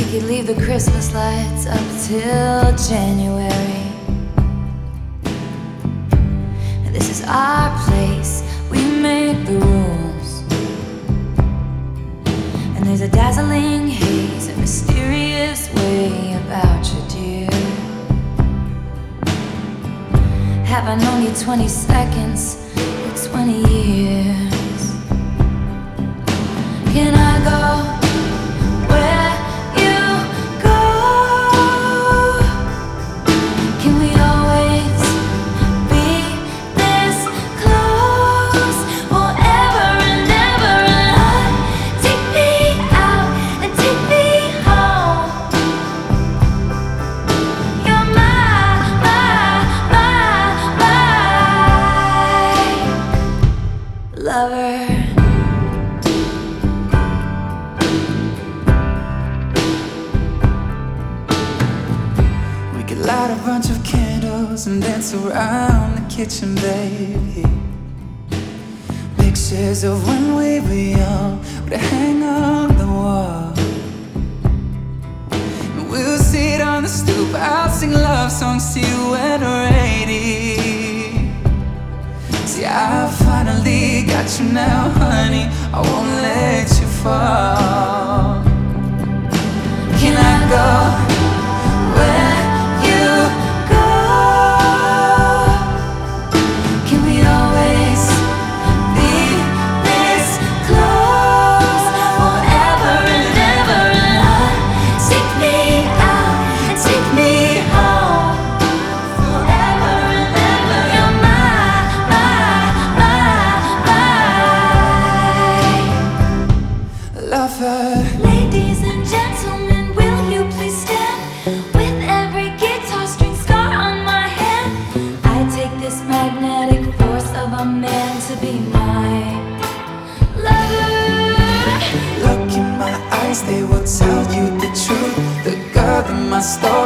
could leave the Christmas lights up till January. This is our place, we make the rules. And there's a dazzling haze, a mysterious way about you, dear. Have I known you 20 seconds or 20 years? Can I go where you go? Can we always be this close forever and ever? And take me out and take me home. You're my lover. Light a bunch of candles and dance around the kitchen, baby. Pictures of when we were young would hang on the wall. And we'll sit on the stoop, I'll sing love songs to you when we're 80. See, I finally got you now, honey, I won't let you fall. Can I go where Ladies and gentlemen, will you please stand? With every guitar string scar on my hand, I take this magnetic force of a man to be my lover. Look in my eyes, they will tell you the truth. The girl in my story